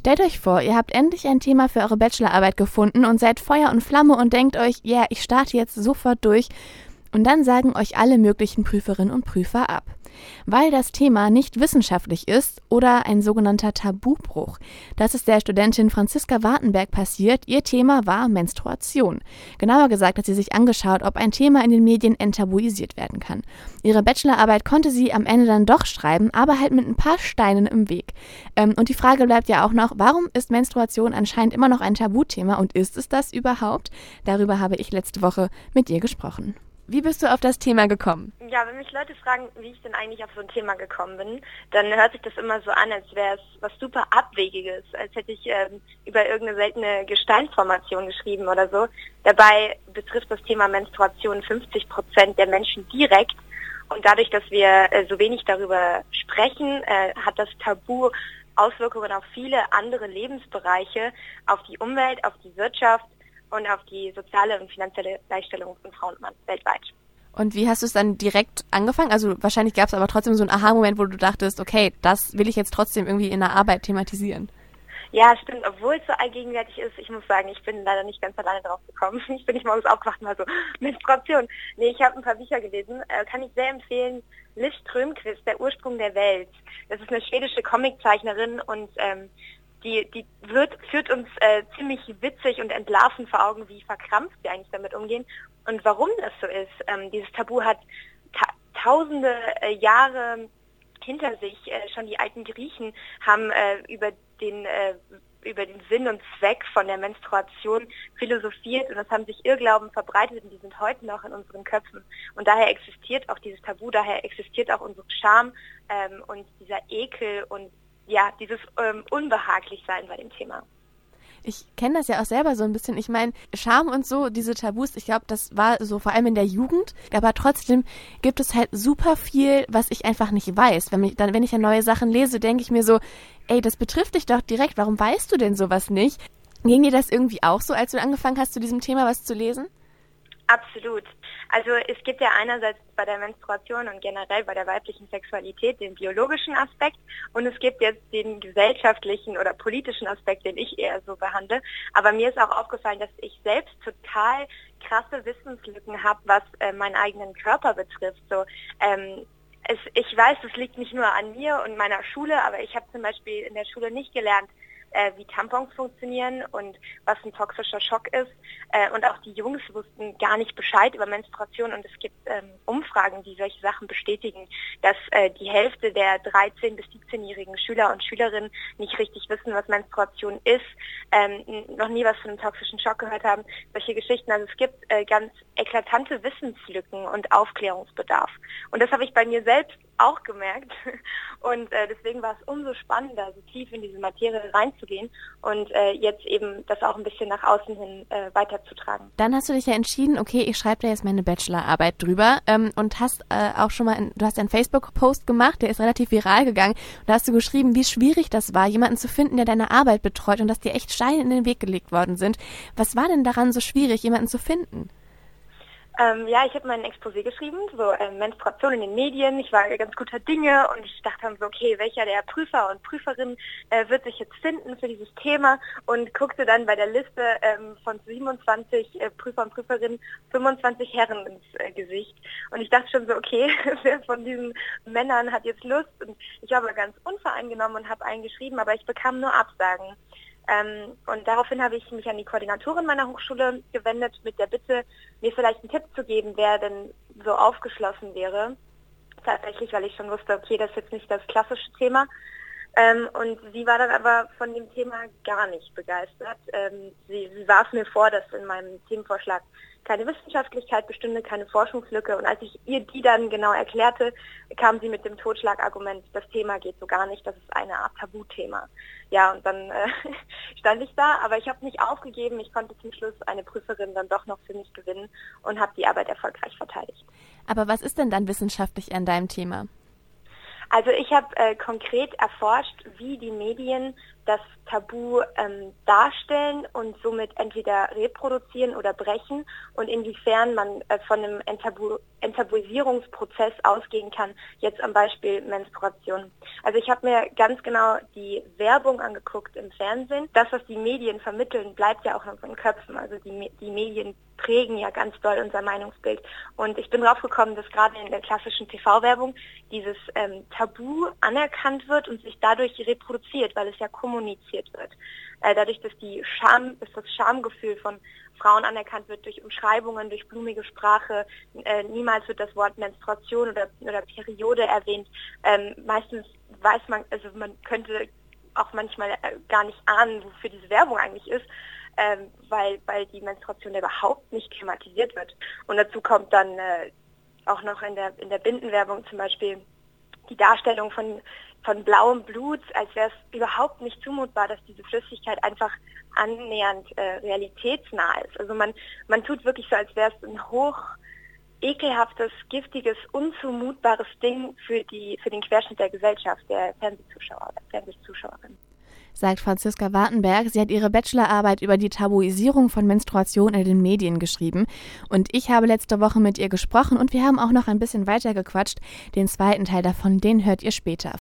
Stellt euch vor, ihr habt endlich ein Thema für eure Bachelorarbeit gefunden und seid Feuer und Flamme und denkt euch, ja, ich starte jetzt sofort durch. Und dann sagen euch alle möglichen Prüferinnen und Prüfer ab. Weil das Thema nicht wissenschaftlich ist oder ein sogenannter Tabubruch. Das ist der Studentin Franziska Wartenberg passiert. Ihr Thema war Menstruation. Genauer gesagt hat sie sich angeschaut, ob ein Thema in den Medien enttabuisiert werden kann. Ihre Bachelorarbeit konnte sie am Ende dann doch schreiben, aber halt mit ein paar Steinen im Weg. Und die Frage bleibt ja auch noch, warum ist Menstruation anscheinend immer noch ein Tabuthema und ist es das überhaupt? Darüber habe ich letzte Woche mit ihr gesprochen. Wie bist du auf das Thema gekommen? Ja, wenn mich Leute fragen, wie ich denn eigentlich auf so ein Thema gekommen bin, dann hört sich das immer so an, als wäre es was super Abwegiges, als hätte ich über irgendeine seltene Gesteinsformation geschrieben oder so. Dabei betrifft das Thema Menstruation 50% der Menschen direkt. Und dadurch, dass wir so wenig darüber sprechen, hat das Tabu Auswirkungen auf viele andere Lebensbereiche, auf die Umwelt, auf die Wirtschaft und auf die soziale und finanzielle Gleichstellung von Frau und Mann weltweit. Und wie hast du es dann direkt angefangen? Also wahrscheinlich gab es aber trotzdem so einen Aha-Moment, wo du dachtest, okay, das will ich jetzt trotzdem irgendwie in der Arbeit thematisieren. Ja, stimmt, obwohl es so allgegenwärtig ist, ich muss sagen, ich bin leider nicht ganz alleine drauf gekommen. Ich bin nicht morgens aufgewacht und war so, Menstruation. Nee, ich habe ein paar Bücher gelesen, kann ich sehr empfehlen. Liz Strömquist, Der Ursprung der Welt. Das ist eine schwedische Comiczeichnerin und die führt uns ziemlich witzig und entlarvend vor Augen, wie verkrampft wir eigentlich damit umgehen und warum das so ist. Dieses Tabu hat tausende Jahre hinter sich. Schon die alten Griechen haben über den Sinn und Zweck von der Menstruation philosophiert und es haben sich Irrglauben verbreitet und die sind heute noch in unseren Köpfen. Und daher existiert auch dieses Tabu, daher existiert auch unsere Scham und dieser Ekel und ja, dieses Unbehaglichsein bei dem Thema. Ich kenne das ja auch selber so ein bisschen. Ich meine, Scham und so, diese Tabus, ich glaube, das war so vor allem in der Jugend. Aber trotzdem gibt es halt super viel, was ich einfach nicht weiß. Wenn ich ja neue Sachen lese, denke ich mir so, ey, das betrifft dich doch direkt. Warum weißt du denn sowas nicht? Ging dir das irgendwie auch so, als du angefangen hast, zu diesem Thema was zu lesen? Absolut. Also es gibt ja einerseits bei der Menstruation und generell bei der weiblichen Sexualität den biologischen Aspekt und es gibt jetzt den gesellschaftlichen oder politischen Aspekt, den ich eher so behandle. Aber mir ist auch aufgefallen, dass ich selbst total krasse Wissenslücken habe, was meinen eigenen Körper betrifft. So, ich weiß, es liegt nicht nur an mir und meiner Schule, aber ich habe zum Beispiel in der Schule nicht gelernt, wie Tampons funktionieren und was ein toxischer Schock ist. Und auch die Jungs wussten gar nicht Bescheid über Menstruation und es gibt Umfragen, die solche Sachen bestätigen, dass die Hälfte der 13- bis 17-jährigen Schüler und Schülerinnen nicht richtig wissen, was Menstruation ist, noch nie was von einem toxischen Schock gehört haben. Solche Geschichten. Also es gibt ganz eklatante Wissenslücken und Aufklärungsbedarf. Und das habe ich bei mir selbst auch gemerkt. Und deswegen war es umso spannender, so tief in diese Materie reinzugehen und jetzt eben das auch ein bisschen nach außen hin weiterzutragen. Dann hast du dich ja entschieden, okay, ich schreibe da jetzt meine Bachelorarbeit drüber und hast auch schon mal, du hast einen Facebook-Post gemacht, der ist relativ viral gegangen. Und da hast du geschrieben, wie schwierig das war, jemanden zu finden, der deine Arbeit betreut und dass dir echt Steine in den Weg gelegt worden sind. Was war denn daran so schwierig, jemanden zu finden? Ja, ich habe mein Exposé geschrieben, so Menstruation in den Medien. Ich war ganz guter Dinge und ich dachte dann so, okay, welcher der Prüfer und Prüferinnen wird sich jetzt finden für dieses Thema und guckte dann bei der Liste von 27 Prüfer und Prüferinnen 25 Herren ins Gesicht. Und ich dachte schon so, okay, wer von diesen Männern hat jetzt Lust? Und ich war aber ganz unvoreingenommen und habe einen geschrieben, aber ich bekam nur Absagen. Und daraufhin habe ich mich an die Koordinatorin meiner Hochschule gewendet mit der Bitte, mir vielleicht einen Tipp zu geben, wer denn so aufgeschlossen wäre. Tatsächlich, weil ich schon wusste, okay, das ist jetzt nicht das klassische Thema. Und sie war dann aber von dem Thema gar nicht begeistert. Sie warf mir vor, dass in meinem Themenvorschlag keine Wissenschaftlichkeit bestünde, keine Forschungslücke. Und als ich ihr die dann genau erklärte, kam sie mit dem Totschlagargument, das Thema geht so gar nicht, das ist eine Art Tabuthema. Ja, und dann stand ich da, aber ich habe nicht aufgegeben. Ich konnte zum Schluss eine Prüferin dann doch noch für mich gewinnen und habe die Arbeit erfolgreich verteidigt. Aber was ist denn dann wissenschaftlich an deinem Thema? Also ich habe konkret erforscht, wie die Medien das Tabu darstellen und somit entweder reproduzieren oder brechen und inwiefern man von einem Enttabuisierungsprozess ausgehen kann, jetzt am Beispiel Menstruation. Also ich habe mir ganz genau die Werbung angeguckt im Fernsehen. Das, was die Medien vermitteln, bleibt ja auch in unseren Köpfen. Also die Medien prägen ja ganz doll unser Meinungsbild. Und ich bin drauf gekommen, dass gerade in der klassischen TV-Werbung dieses Tabu anerkannt wird und sich dadurch reproduziert, weil es ja kommuniziert wird. Dadurch, dass das Schamgefühl von Frauen anerkannt wird durch Umschreibungen, durch blumige Sprache. Niemals wird das Wort Menstruation oder Periode erwähnt. Meistens weiß man, also man könnte auch manchmal gar nicht ahnen, wofür diese Werbung eigentlich ist, weil die Menstruation überhaupt nicht thematisiert wird. Und dazu kommt dann auch noch in der Bindenwerbung zum Beispiel die Darstellung von blauem Blut, als wäre es überhaupt nicht zumutbar, dass diese Flüssigkeit einfach annähernd realitätsnah ist. Also man tut wirklich so, als wäre es ein hoch ekelhaftes, giftiges, unzumutbares Ding für den Querschnitt der Gesellschaft, der Fernsehzuschauer, der Fernsehzuschauerin. Sagt Franziska Wartenberg. Sie hat ihre Bachelorarbeit über die Tabuisierung von Menstruation in den Medien geschrieben. Und ich habe letzte Woche mit ihr gesprochen und wir haben auch noch ein bisschen weiter gequatscht. Den zweiten Teil davon, den hört ihr später.